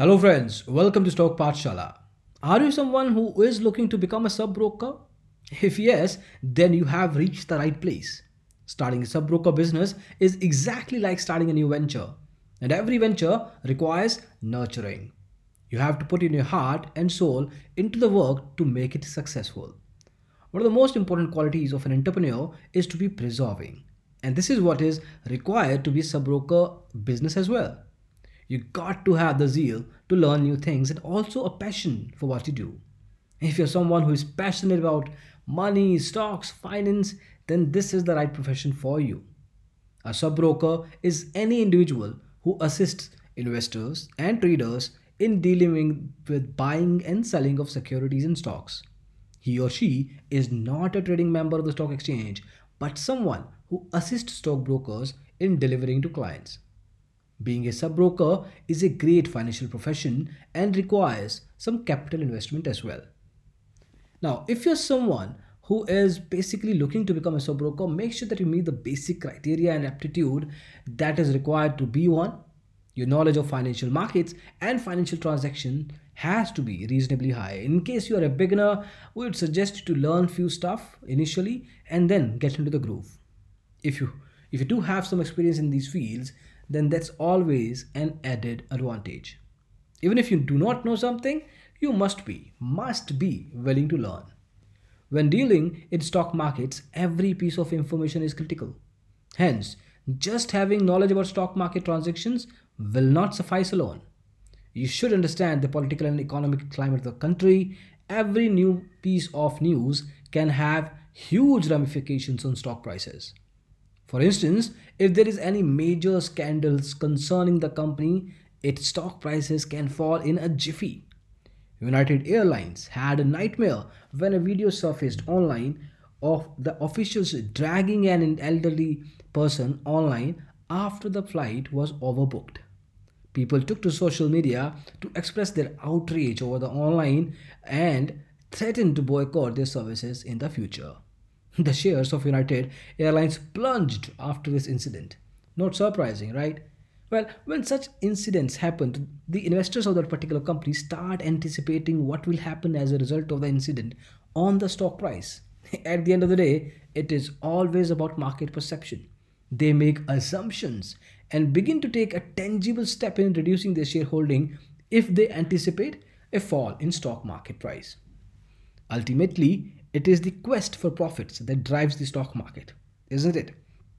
Hello friends, welcome to Stock Pathshala. Are you someone who is looking to become a sub broker? If yes, then you have reached the right place. Starting a sub broker business is exactly like starting a new venture, and every venture requires nurturing. You have to put in your heart and soul into the work to make it successful. One of the most important qualities of an entrepreneur is to be preserving, and this is what is required to be a sub broker business as well. You got to have the zeal to learn new things and also a passion for what you do. If you're someone who is passionate about money, stocks, finance, then this is the right profession for you. A sub-broker is any individual who assists investors and traders in dealing with buying and selling of securities and stocks. He or she is not a trading member of the stock exchange, but someone who assists stockbrokers in delivering to clients. Being a sub-broker is a great financial profession and requires some capital investment as well. Now, if you're someone who is basically looking to become a sub-broker, make sure that you meet the basic criteria and aptitude that is required to be one. Your knowledge of financial markets and financial transaction has to be reasonably high. In case you are a beginner, we would suggest you to learn few stuff initially and then get into the groove. If you do have some experience in these fields, then that's always an added advantage. Even if you do not know something, you must be willing to learn. When dealing in stock markets, every piece of information is critical. Hence, just having knowledge about stock market transactions will not suffice alone. You should understand the political and economic climate of the country. Every new piece of news can have huge ramifications on stock prices. For instance, if there is any major scandals concerning the company, its stock prices can fall in a jiffy. United Airlines had a nightmare when a video surfaced online of the officials dragging an elderly person online after the flight was overbooked. People took to social media to express their outrage over the online and threatened to boycott their services in the future. The shares of United Airlines plunged after this incident. Not surprising, right? Well, when such incidents happen, the investors of that particular company start anticipating what will happen as a result of the incident on the stock price. At the end of the day, it is always about market perception. They make assumptions and begin to take a tangible step in reducing their shareholding if they anticipate a fall in stock market price. Ultimately, it is the quest for profits that drives the stock market, isn't it?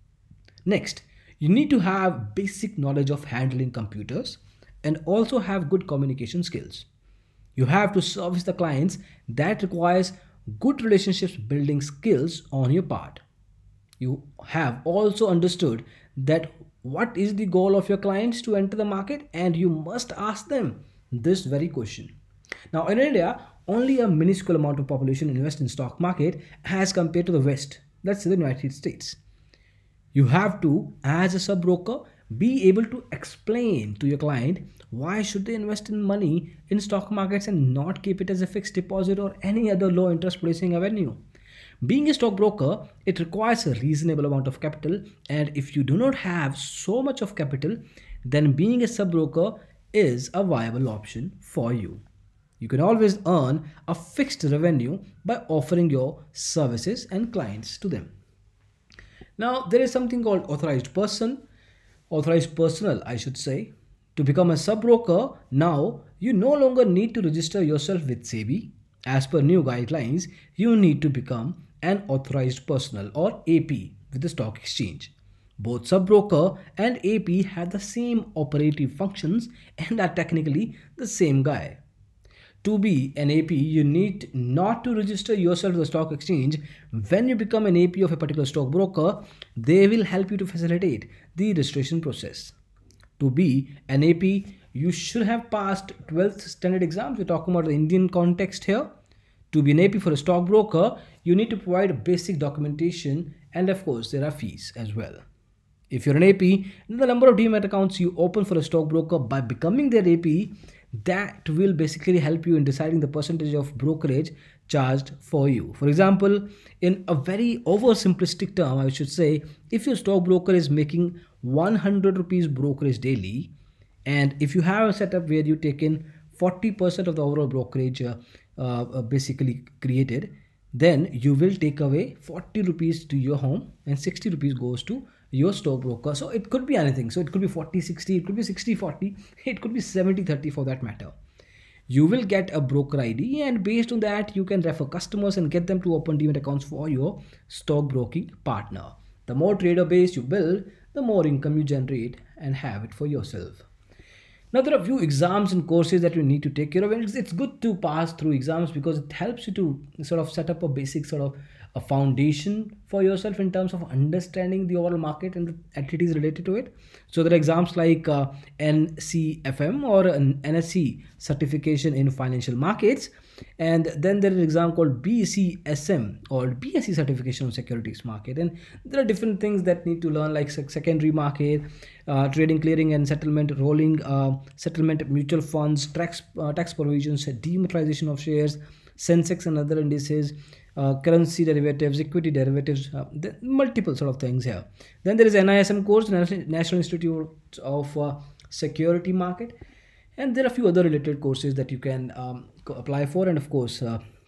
Next, you need to have basic knowledge of handling computers and also have good communication skills. You have to service the clients that requires good relationships building skills on your part. You have also understood that what is the goal of your clients to enter the market and you must ask them this very question. Now in India, only a minuscule amount of population invest in stock market as compared to the West, that's the United States. You have to, as a sub broker, be able to explain to your client why should they invest in money in stock markets and not keep it as a fixed deposit or any other low interest placing avenue. Being a stockbroker, it requires a reasonable amount of capital, and if you do not have so much of capital, then being a sub broker is a viable option for you. You can always earn a fixed revenue by offering your services and clients to them. Now, there is something called authorized personnel, I should say. To become a sub broker, now you no longer need to register yourself with SEBI. As per new guidelines, you need to become an authorized personnel or AP with the stock exchange. Both sub broker and AP have the same operative functions and are technically the same guy. To be an AP, you need not to register yourself to the stock exchange. When you become an AP of a particular stockbroker, they will help you to facilitate the registration process. To be an AP, you should have passed 12th standard exams. We're talking about the Indian context here. To be an AP for a stockbroker, you need to provide basic documentation and of course there are fees as well. If you're an AP, the number of demat accounts you open for a stockbroker by becoming their AP, that will basically help you in deciding the percentage of brokerage charged for you. For example, in a very oversimplistic term, I should say, if your stockbroker is making 100 rupees brokerage daily, And if you have a setup where you take in 40% of the overall brokerage basically created, then you will take away 40 rupees to your home and 60 rupees goes to your stockbroker. So it could be anything. So it could be 40/60, it could be 60/40, it could be 70/30 for that matter. You will get a broker ID, and based on that you can refer customers and get them to open demat accounts for your stockbroking partner. The more trader base you build, the more income you generate and have it for yourself. Now, there are a few exams and courses that you need to take care of, and it's good to pass through exams because it helps you to sort of set up a basic sort of a foundation for yourself in terms of understanding the overall market and the activities related to it. So, there are exams like NCFM or an NSC certification in financial markets, and then there is an exam called BCSM or BSc certification on securities market. And there are different things that need to learn like secondary market, trading, clearing and settlement, rolling settlement, mutual funds, tax provisions, dematerialization of shares, Sensex and other indices, currency derivatives, equity derivatives, multiple sort of things here. Then there is NISM course, National Institute of Security Market, and there are a few other related courses that you can apply for and of course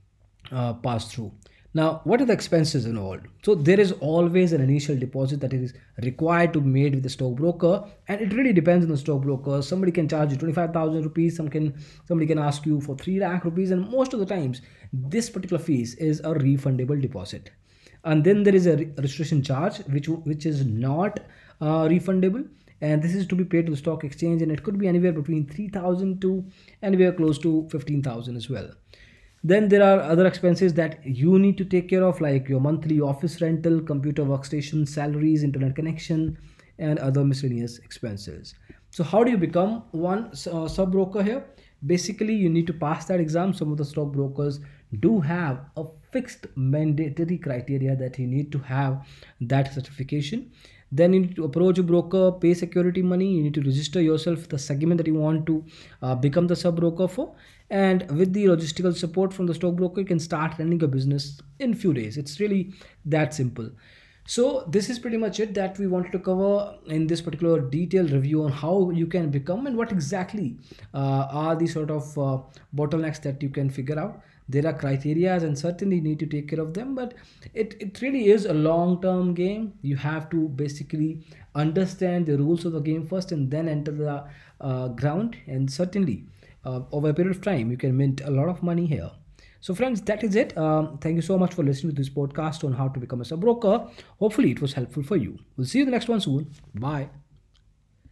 pass through. Now, what are the expenses involved? So there is always an initial deposit that is required to be made with the stockbroker, and it really depends on the stockbroker. Somebody can charge you 25,000 rupees, somebody can ask you for 3 lakh rupees, and most of the times this particular fees is a refundable deposit. And then there is a registration charge which is not refundable, and this is to be paid to the stock exchange, and it could be anywhere between 3,000 to anywhere close to 15,000 as well. Then there are other expenses that you need to take care of, like your monthly office rental, computer workstation, salaries, internet connection, and other miscellaneous expenses. So how do you become one sub broker here? Basically, you need to pass that exam. Some of the stockbrokers do have a fixed mandatory criteria that you need to have that certification. Then you need to approach a broker, pay security money. You need to register yourself the segment that you want to become the sub broker for, and with the logistical support from the stockbroker, you can start running a business in few days. It's really that simple. So this is pretty much it that we wanted to cover in this particular detailed review on how you can become and what exactly are the sort of bottlenecks that you can figure out. There are criterias and certainly need to take care of them, but it really is a long-term game. You have to basically understand the rules of the game first and then enter the ground, and certainly over a period of time you can mint a lot of money here. So friends, that is it. Thank you so much for listening to this podcast on how to become a sub broker. Hopefully it was helpful for you. We'll see you in the next one soon. Bye.